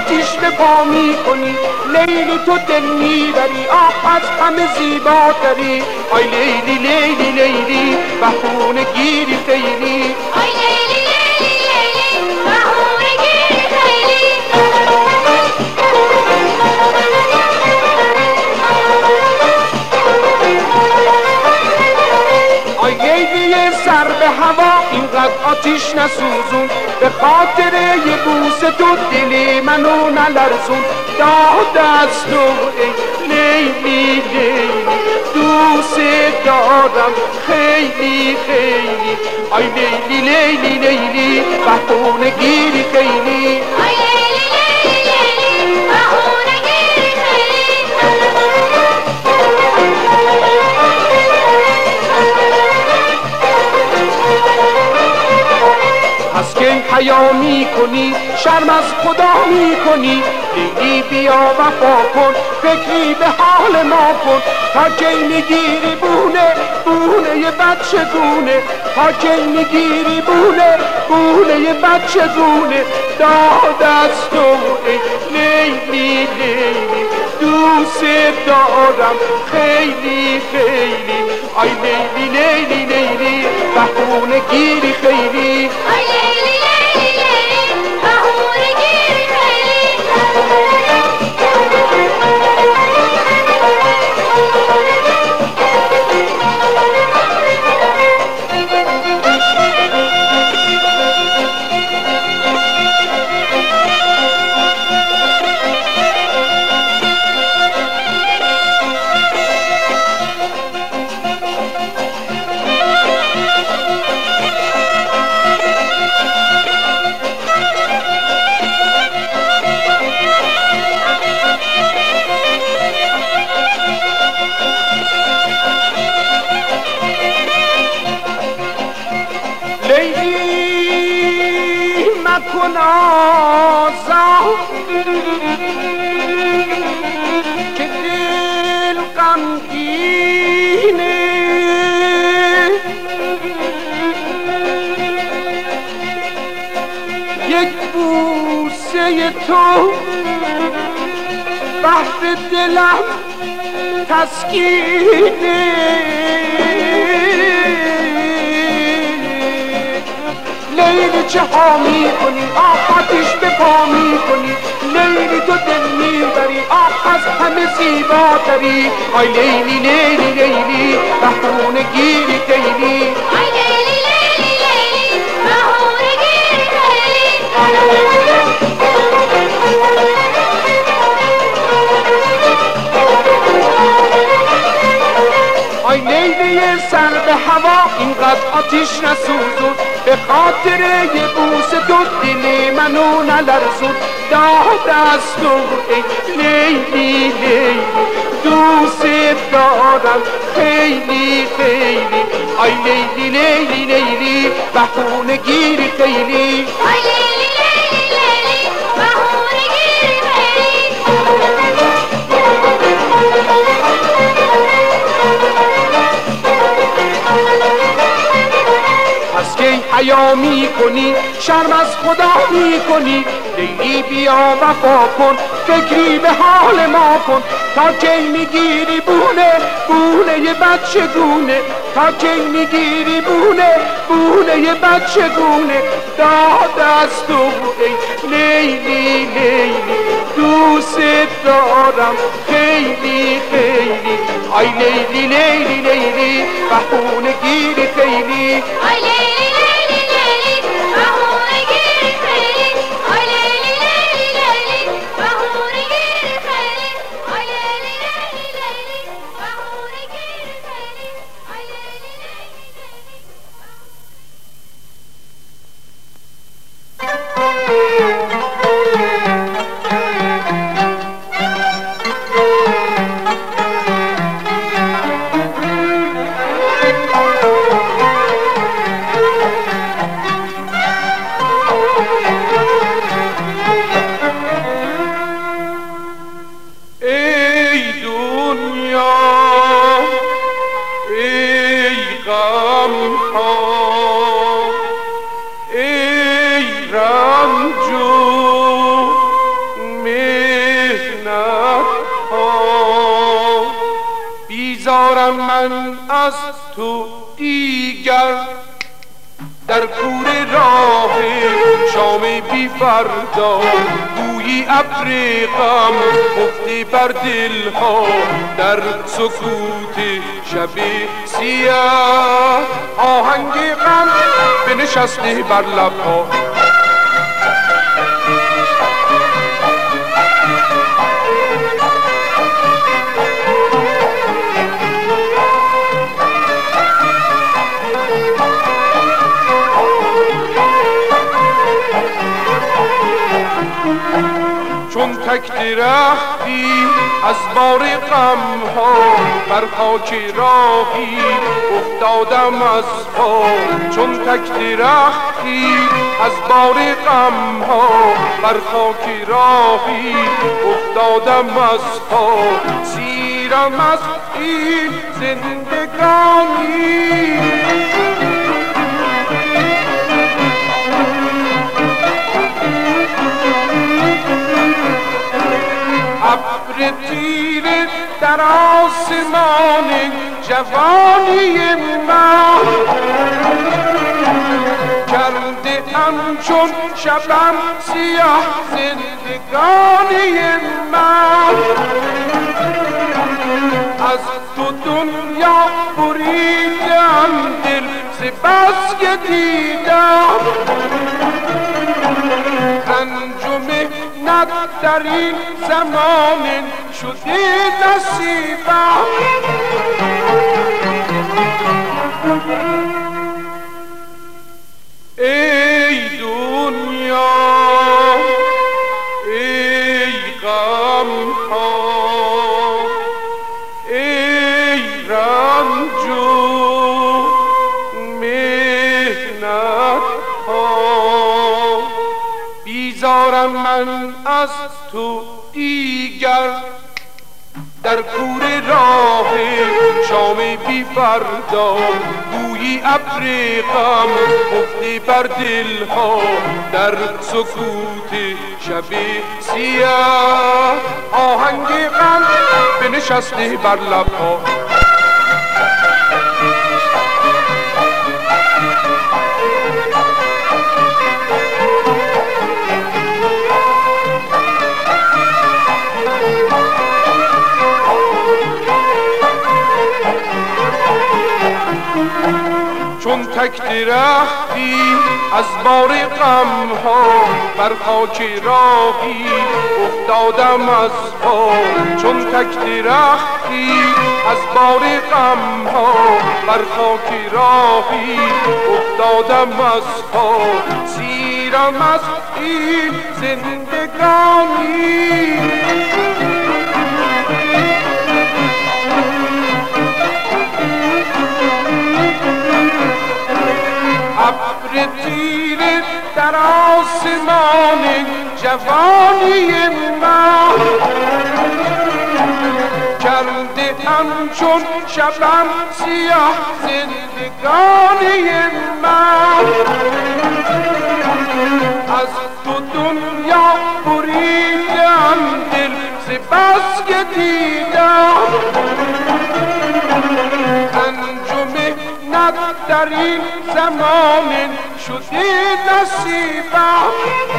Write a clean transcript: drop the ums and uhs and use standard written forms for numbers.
آتیش به پا می کنی، لیلی تو دل میبری، آه از همه زیباتری. آی لیلی لیلی لیلی بهونه گیری خیلی، آی لیلی لیلی لیلی بهونه گیری خیلی. آی لیلی سر به هوا اینقدر آتیش نسوزون، به خاطر یه بوس تو دل منو نلرزون. داد از تو ای لیلی لیلی دوست دارم خیلی خیلی. آی لیلی لیلی لیلی بهونه گیری خیلی، آی لیلی لیلی لیلی بهونه گیری خیلی. از که حیا می کنی شرم از خدا می کنی، لیلی بیا وفا کن فکری به حال ما کن. تا کی میگیری بونه بونه یه بچه گونه، تا کی میگیری بونه بونه یه بچه گونه. داد از تو ای لیلی لیلی دوست دارم خیلی خیلی. آی لیلی لیلی لیلی بهونه گیری خیلی، آی لیلی لیلی لیلی بهونه گیری خیلی. لیلی مکن آزار که دل غمگینه، یک بوسه تو بحر دلم تسکینه. لیلی چه ها می کنی آه آتیش به پا می کنی، لیلی تو دل میبری آه از همه زیباتری. آی لیلی لیلی لیلی بهونه گیری خیلی، آی لیلی لیلی لیلی بهونه گیری خیلی. آی لیلی سر به هوا اینقدر آتیش نسوزون، به خاطر یه بوس تو دل منو نلرزون. داد از تو ای لیلی لیلی دوست دارم خیلی خیلی. آی لیلی لیلی لیلی بهونه گیری خیلی، آی لیلی لیلی لیلی بهونه گیری خیلی. از که حیا می کنی شرم از خدا می کنی، لیلی بیا وفا کن فکری به حال ما کن. تا کی میگیری بونه بونه یه بچه گونه، تا کی میگیری بونه بونه یه بچه گونه. داد از تو ای لیلی لیلی دوست دارم خیلی خیلی. آی لیلی لیلی لیلی بهونه گیری خیلی، آی لیلی لیلی لیلی بهونه گیری خیلی. آی لیلی لیلی لیلی بهونه گیری خیلی. آی لیلی لیلی لیلی بهونه گیری خیلی. آی لیلی بیزارم من از تو دیگر در کور راه شام بی فردا گویی ابر غم افته بر دلها در سکوت شب سیاه آهنگ غم بنشسته بر لبها چون تک درختی از بار غم ها بر خاک راهی افتادم از پا چون تک درختی از بار غم ها بر خاک راهی افتادم از پا سیرم از این زندگانی ابر تیره در آسمان جوانی من کرده همچون شبم سیاه زندگانی من از تو دنیا بریدم دل ز بس که دیدم رنج و محنت در این زمان شده نصیبم ای دنیا ای غم ها ای رنج و محنت ها بیزارم من از تو دیگر در کور راه شام بی فردا گویی ابر غم افته بر دلها در سکوت شب سیاه آهنگ غم بنشسته بر لبها چون تک درختی از بار غم ها بر خاک راهی افتادم از پا چون تک درختی از بار غم ها بر خاک راهی افتادم از پا سیرم از این زندگانی ابر تیره در آسمان جوانی من کرده همچون شبم سیاه زندگانی من از تو دنیا بریدم دل ز بس که دیدم رنج و محنت در این زمان شده نصیبم